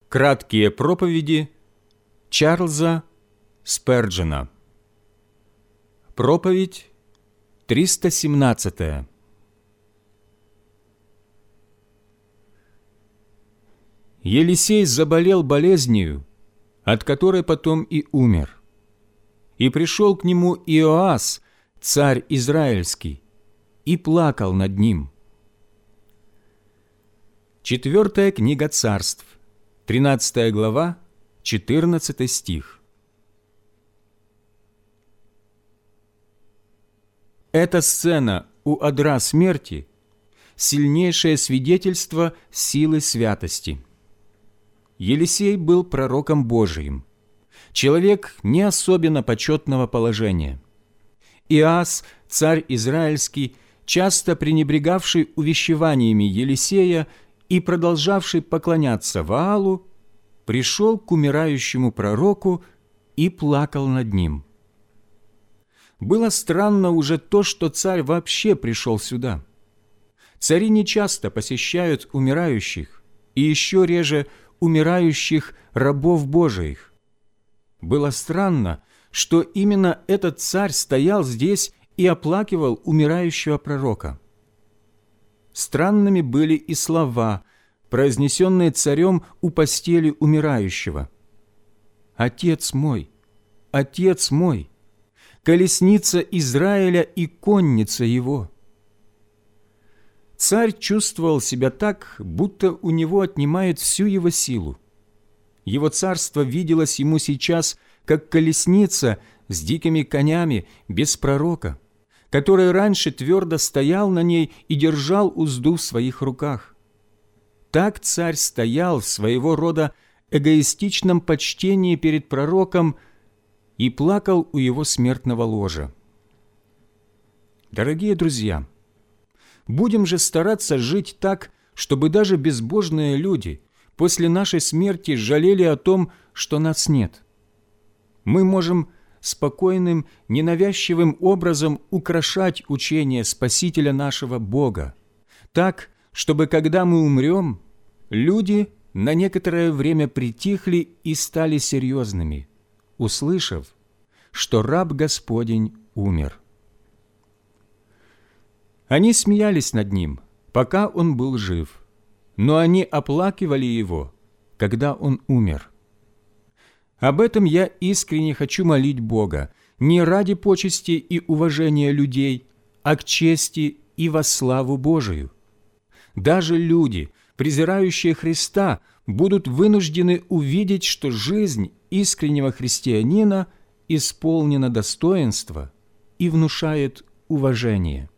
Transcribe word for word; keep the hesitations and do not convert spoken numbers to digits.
Краткие проповеди Чарльза Сперджена. Проповедь триста семнадцатая. Елисей заболел болезнью, от которой потом и умер. И пришел к нему Иоас, царь израильский, и плакал над ним. Четвертая книга Царств, тринадцатая глава, четырнадцатый стих. Эта сцена у одра смерти – сильнейшее свидетельство силы святости. Елисей был пророком Божиим, человек не особенно почетного положения. Иоас, царь израильский, часто пренебрегавший увещеваниями Елисея и продолжавший поклоняться Ваалу, пришел к умирающему пророку и плакал над ним. Было странно уже то, что царь вообще пришел сюда. Цари нечасто посещают умирающих, и еще реже умирающих рабов Божиих. Было странно, что именно этот царь стоял здесь и оплакивал умирающего пророка. Странными были и слова, произнесенные царем у постели умирающего. «Отец мой, отец мой, колесница Израиля и конница его». Царь чувствовал себя так, будто у него отнимают всю его силу. Его царство виделось ему сейчас, как колесница с дикими конями без пророка, который раньше твердо стоял на ней и держал узду в своих руках. Так царь стоял в своего рода эгоистичном почтении перед пророком и плакал у его смертного ложа. Дорогие друзья, будем же стараться жить так, чтобы даже безбожные люди после нашей смерти жалели о том, что нас нет. Мы можем спокойным, ненавязчивым образом украшать учение Спасителя нашего Бога, так, чтобы, когда мы умрем, люди на некоторое время притихли и стали серьезными, услышав, что раб Господень умер. Они смеялись над ним, пока он был жив, но они оплакивали его, когда он умер. Об этом я искренне хочу молить Бога, не ради почести и уважения людей, а к чести и во славу Божию. Даже люди, презирающие Христа, будут вынуждены увидеть, что жизнь искреннего христианина исполнена достоинства и внушает уважение.